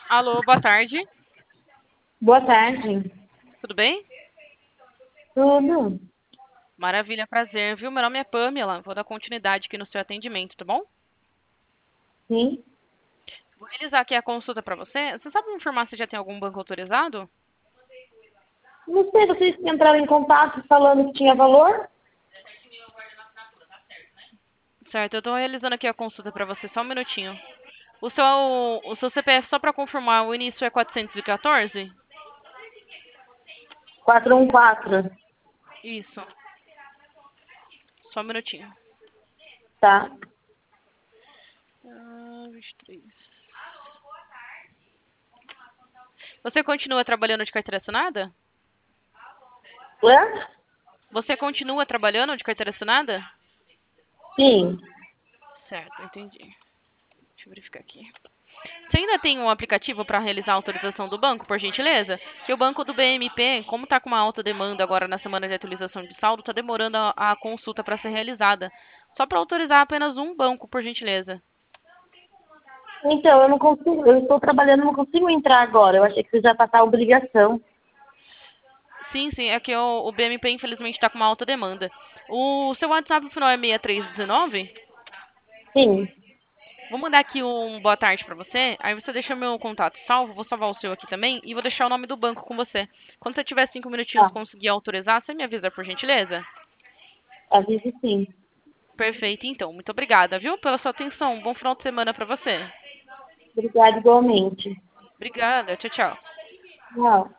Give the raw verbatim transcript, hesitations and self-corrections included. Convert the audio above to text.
Alô, boa tarde. Boa tarde. Tudo bem? Tudo? Maravilha, prazer, viu? Meu nome é Pamela. Vou dar continuidade aqui no seu atendimento, tá bom? Sim. Vou realizar aqui a consulta para você. Você sabe me informar se já tem algum banco autorizado? Não sei, vocês entraram em contato falando que tinha valor? Certo, eu estou realizando aqui a consulta para você, só um minutinho. O seu, o seu C P F, só para confirmar, o início é quatrocentos e quatorze? quatrocentos e quatorze. Isso, só um minutinho. Tá. Ah, vinte e três. Você continua trabalhando de carteira assinada? Hã? Você continua trabalhando de carteira assinada? Sim. Certo, entendi. Deixa eu verificar aqui. Você ainda tem um aplicativo para realizar a autorização do banco, por gentileza? Que o banco do B M P, como está com uma alta demanda agora na semana de atualização de saldo, está demorando a, a consulta para ser realizada. Só para autorizar apenas um banco, por gentileza. Então, eu não consigo, eu estou trabalhando, não consigo entrar agora. Eu achei que você já passar a obrigação. Sim, sim, é que o, o B M P infelizmente está com uma alta demanda. O seu WhatsApp final é seis três um nove? Sim. Vou mandar aqui um boa tarde para você, aí você deixa meu contato salvo, vou salvar o seu aqui também e vou deixar o nome do banco com você. Quando você tiver cinco minutinhos e Tá. conseguir autorizar, você me avisa, por gentileza? Avise sim. Perfeito, então. Muito obrigada, viu, pela sua atenção. Bom final de semana para você. Obrigada igualmente. Obrigada. Tchau, tchau. Tchau.